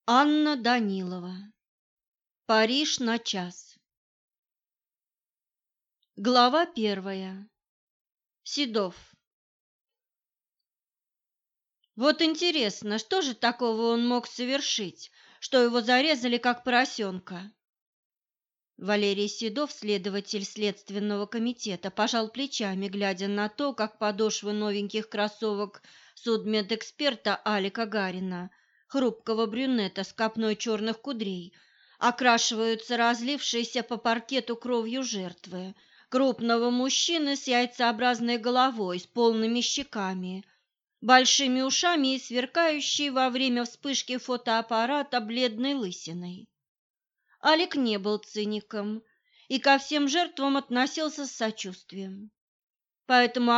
Анна Данилова. Париж на час. Глава 1. Седов. Вот интересно, что же такого он мог совершить, что его зарезали как поросенка? Валерий Седов, следователь Следственного комитета, пожал плечами, глядя на то, как подошвы новеньких кроссовок судмедэксперта Алика Гарина, хрупкого брюнета с копной черных кудрей, окрашиваются разлившейся по паркету кровью жертвы, крупного мужчины с яйцеобразной головой, с полными щеками, большими ушами и сверкающей во время вспышки фотоаппарата бледной лысиной. Алик не был циником и ко всем жертвам относился с сочувствием. Поэтому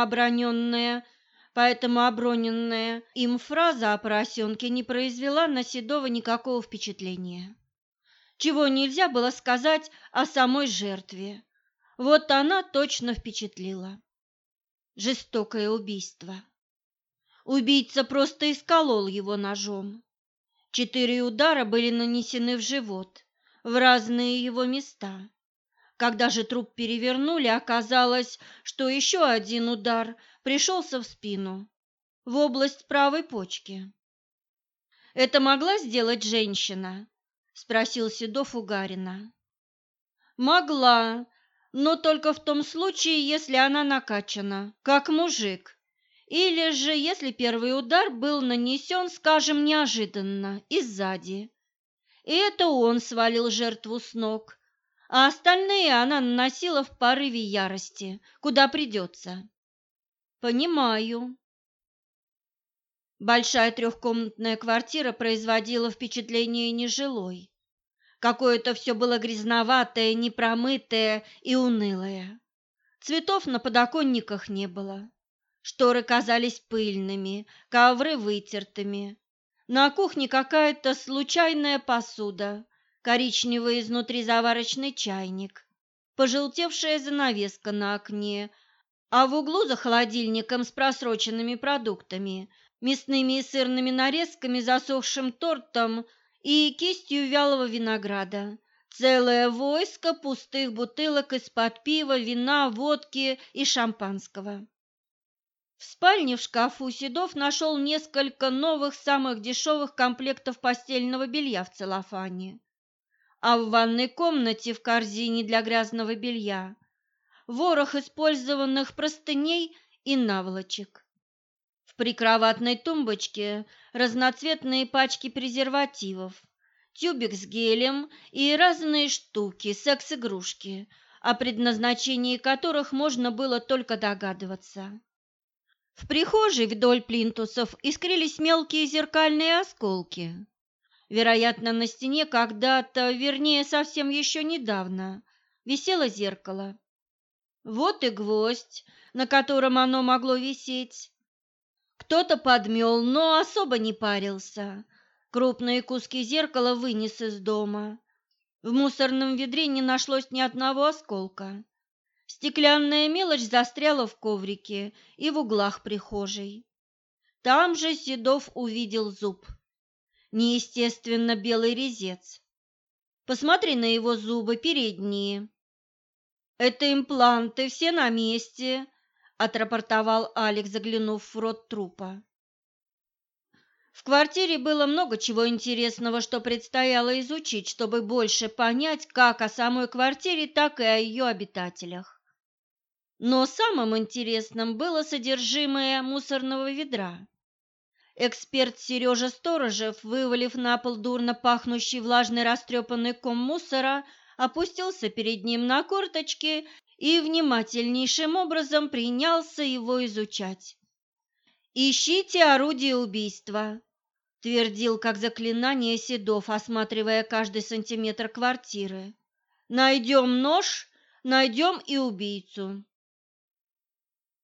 оброненная им фраза о поросенке не произвела на Седова никакого впечатления. Чего нельзя было сказать о самой жертве. Вот она точно впечатлила. Жестокое убийство. Убийца просто исколол его ножом. 4 удара были нанесены в живот, в разные его места. Когда же труп перевернули, оказалось, что еще один удар пришелся в спину, в область правой почки. «Это могла сделать женщина?» – спросил Седов у Гарина. «Могла, но только в том случае, если она накачана, как мужик, или же если первый удар был нанесен, скажем, неожиданно и сзади. И это он свалил жертву с ног, а остальные она наносила в порыве ярости, куда придется». «Понимаю». Большая трехкомнатная квартира производила впечатление нежилой. Какое-то все было грязноватое, непромытое и унылое. Цветов на подоконниках не было. Шторы казались пыльными, ковры вытертыми. На кухне какая-то случайная посуда, коричневый изнутри заварочный чайник, пожелтевшая занавеска на окне, а в углу за холодильником с просроченными продуктами, мясными и сырными нарезками, засохшим тортом и кистью вялого винограда целое войско пустых бутылок из-под пива, вина, водки и шампанского. В спальне в шкафу Седов нашел несколько новых, самых дешевых комплектов постельного белья в целлофане, а в ванной комнате в корзине для грязного белья ворох использованных простыней и наволочек. В прикроватной тумбочке разноцветные пачки презервативов, тюбик с гелем и разные штуки, секс-игрушки, о предназначении которых можно было только догадываться. В прихожей вдоль плинтусов искрились мелкие зеркальные осколки. Вероятно, на стене когда-то, вернее, совсем еще недавно, висело зеркало. Вот и гвоздь, на котором оно могло висеть. Кто-то подмел, но особо не парился. Крупные куски зеркала вынес из дома. В мусорном ведре не нашлось ни одного осколка. Стеклянная мелочь застряла в коврике и в углах прихожей. Там же Седов увидел зуб. Неестественно белый резец. Посмотри на его зубы передние. «Это импланты, все на месте», – отрапортовал Алик, заглянув в рот трупа. В квартире было много чего интересного, что предстояло изучить, чтобы больше понять как о самой квартире, так и о ее обитателях. Но самым интересным было содержимое мусорного ведра. Эксперт Сережа Сторожев, вывалив на пол дурно пахнущий влажный растрепанный ком мусора, опустился перед ним на корточки и внимательнейшим образом принялся его изучать. «Ищите орудие убийства», – твердил как заклинание Седов, осматривая каждый сантиметр квартиры. «Найдем нож, найдем и убийцу».